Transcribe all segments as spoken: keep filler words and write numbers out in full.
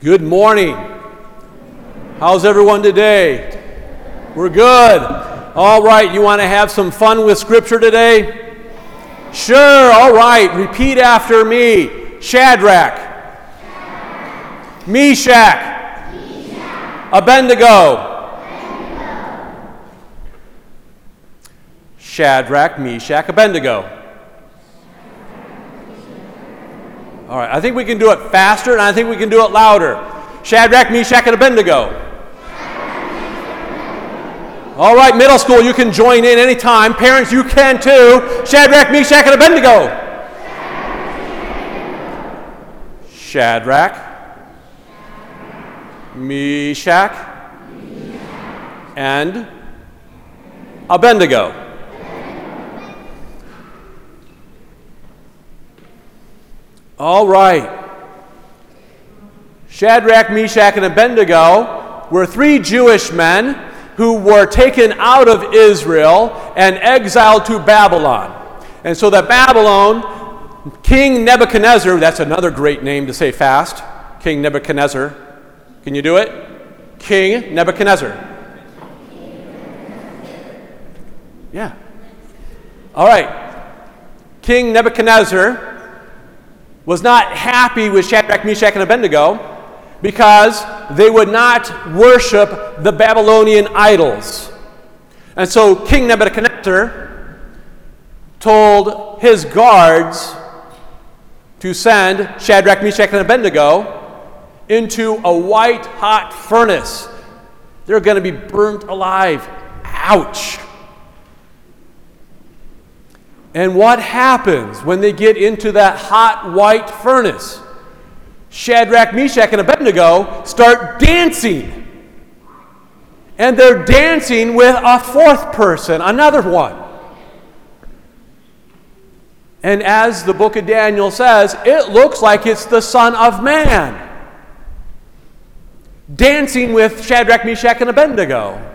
Good morning. How's everyone today? We're good. All right, you want to have some fun with Scripture today? Sure, all right. Repeat after me. Shadrach, Meshach, Abednego. Shadrach, Meshach, Abednego. All right, I think we can do it faster, and I think we can do it louder. Shadrach, Meshach, and Abednego. All right, middle school, you can join in anytime. Parents, you can too. Shadrach, Meshach, and Abednego. Shadrach, Meshach, and Abednego. All right. Shadrach, Meshach, and Abednego were three Jewish men who were taken out of Israel and exiled to Babylon. And so that Babylon, King Nebuchadnezzar, that's another great name to say fast, King Nebuchadnezzar. Can you do it? King Nebuchadnezzar. Yeah. All right. King Nebuchadnezzar was not happy with Shadrach, Meshach, and Abednego because they would not worship the Babylonian idols. And so King Nebuchadnezzar told his guards to send Shadrach, Meshach, and Abednego into a white-hot furnace. They're going to be burnt alive. Ouch! And what happens when they get into that hot white furnace? Shadrach, Meshach, and Abednego start dancing. And they're dancing with a fourth person, another one. And as the book of Daniel says, it looks like it's the Son of Man dancing with Shadrach, Meshach, and Abednego.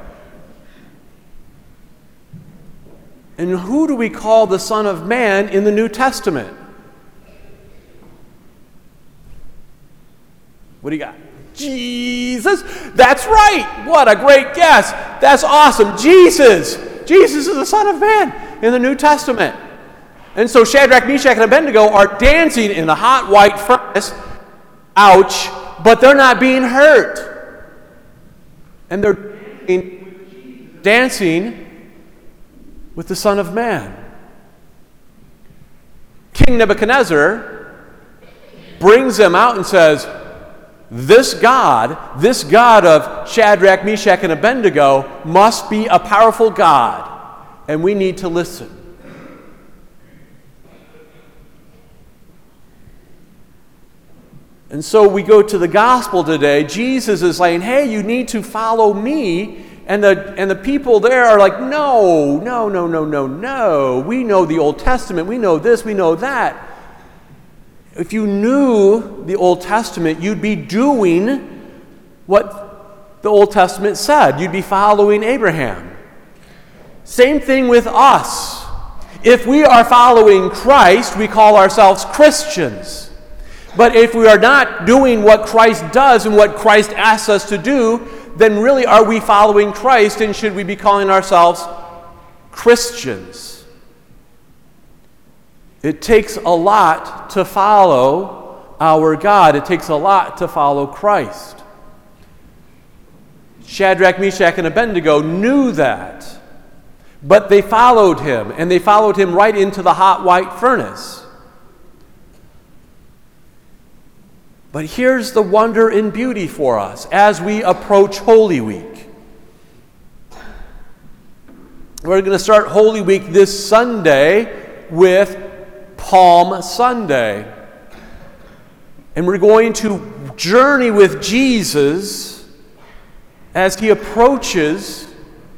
And who do we call the Son of Man in the New Testament? What do you got? Jesus. That's right. What a great guess. That's awesome. Jesus. Jesus is the Son of Man in the New Testament. And so Shadrach, Meshach, and Abednego are dancing in the hot white furnace. Ouch. But they're not being hurt. And they're dancing with the Son of Man. King Nebuchadnezzar brings them out and says, this God, this God of Shadrach, Meshach, and Abednego must be a powerful God, and we need to listen. And so we go to the gospel today. Jesus is saying, hey, you need to follow me. And the and the people there are like, no, no, no, no, no, no. We know the Old Testament. We know this. We know that. If you knew the Old Testament, you'd be doing what the Old Testament said. You'd be following Abraham. Same thing with us. If we are following Christ, we call ourselves Christians. But if we are not doing what Christ does and what Christ asks us to do, then really are we following Christ, and should we be calling ourselves Christians? It takes a lot to follow our God. It takes a lot to follow Christ. Shadrach, Meshach, and Abednego knew that, but they followed him, and they followed him right into the hot white furnace. But here's the wonder and beauty for us as we approach Holy Week. We're going to start Holy Week this Sunday with Palm Sunday. And we're going to journey with Jesus as he approaches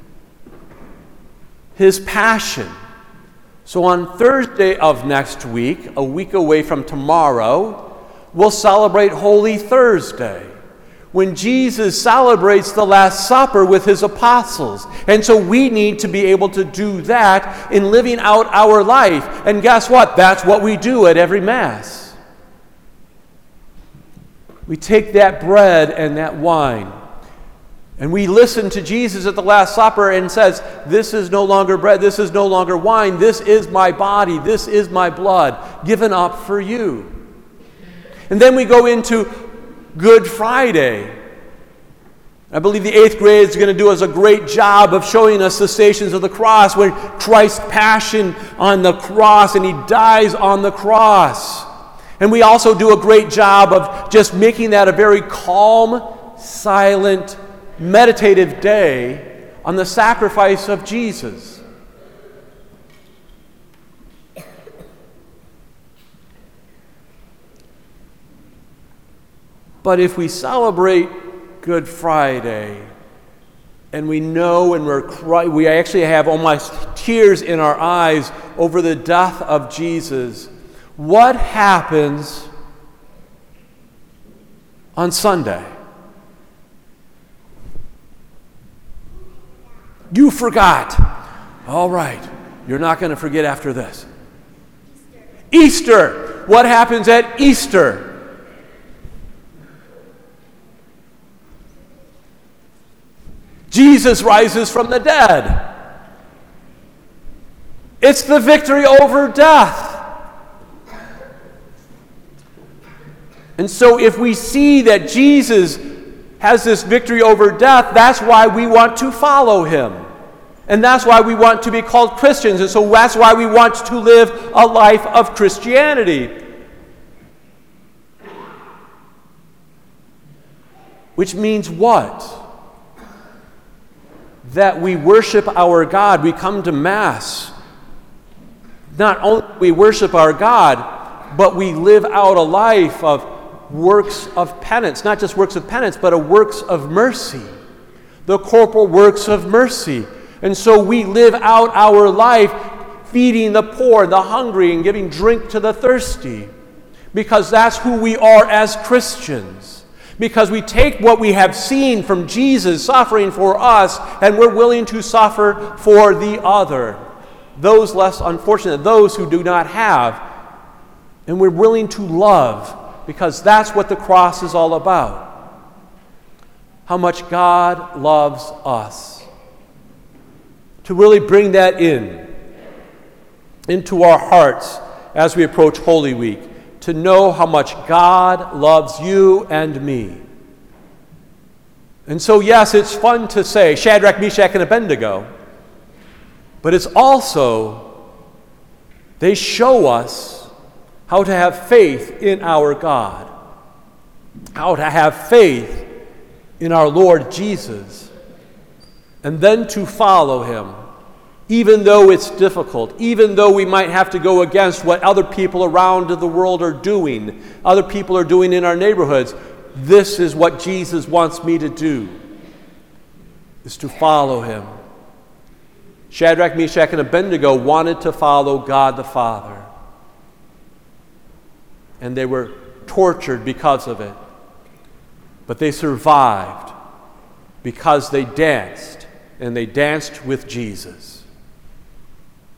his passion. So on Thursday of next week, a week away from tomorrow, we'll celebrate Holy Thursday, when Jesus celebrates the Last Supper with his apostles. And so we need to be able to do that in living out our life. And guess what? That's what we do at every Mass. We take that bread and that wine, and we listen to Jesus at the Last Supper and says, this is no longer bread, this is no longer wine, this is my body, this is my blood, given up for you. And then we go into Good Friday. I believe the eighth grade is going to do us a great job of showing us the Stations of the Cross, when Christ's passion on the cross and he dies on the cross. And we also do a great job of just making that a very calm, silent, meditative day on the sacrifice of Jesus. But if we celebrate Good Friday, and we know and we're cry- we actually have almost tears in our eyes over the death of Jesus, what happens on Sunday? You forgot. All right, you're not going to forget after this. Easter. Easter. What happens at Easter? Jesus rises from the dead. It's the victory over death. And so if we see that Jesus has this victory over death, that's why we want to follow him. And that's why we want to be called Christians. And so that's why we want to live a life of Christianity. Which means what? That we worship our God. We come to Mass. Not only do we worship our God, but we live out a life of works of penance. Not just works of penance, but a works of mercy. The corporal works of mercy. And so we live out our life feeding the poor, the hungry, and giving drink to the thirsty. Because that's who we are as Christians. Because we take what we have seen from Jesus suffering for us, and we're willing to suffer for the other. Those less unfortunate, those who do not have. And we're willing to love, because that's what the cross is all about. How much God loves us. To really bring that in, into our hearts as we approach Holy Week. To know how much God loves you and me. And so, yes, it's fun to say Shadrach, Meshach, and Abednego, but it's also, they show us how to have faith in our God, how to have faith in our Lord Jesus, and then to follow him. Even though it's difficult, even though we might have to go against what other people around the world are doing, other people are doing in our neighborhoods, this is what Jesus wants me to do, is to follow him. Shadrach, Meshach, and Abednego wanted to follow God the Father. And they were tortured because of it. But they survived because they danced, and they danced with Jesus.